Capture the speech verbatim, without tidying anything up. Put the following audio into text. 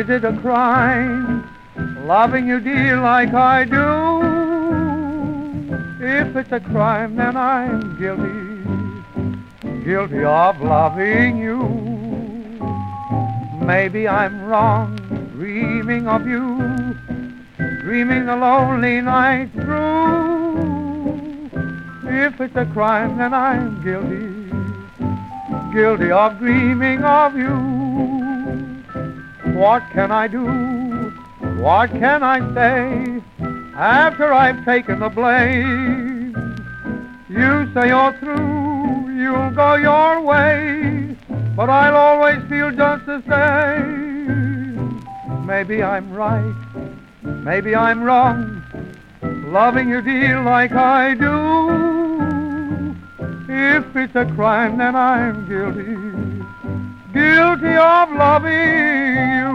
Is it a crime, loving you, dear, like I do? If it's a crime, then I'm guilty, guilty of loving you. Maybe I'm wrong, dreaming of you, dreaming the lonely night through. If it's a crime, then I'm guilty, guilty of dreaming of you. What can I do? What can I say after I've taken the blame? You say you're through, you'll go your way, but I'll always feel just the same. Maybe I'm right, maybe I'm wrong, loving you, dear, like I do. If it's a crime, then I'm guilty, guilty of loving you.